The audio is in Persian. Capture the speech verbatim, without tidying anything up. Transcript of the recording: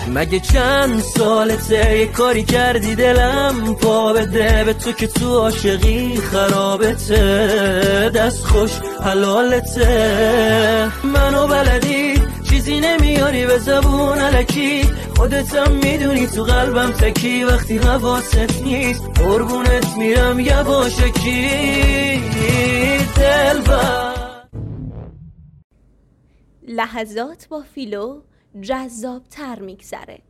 مگه چند سالته یه کاری کردی دلم پا بده به تو که تو عاشقی خرابته، دست خوش حلالته. منو بلدی چیزی نمیاری به زبون الکی، خودتم میدونی تو قلبم تکی، وقتی حواست نیست قربونت میرم یواشکی دلبر. لحظات با فیلو جذاب تر میگذره.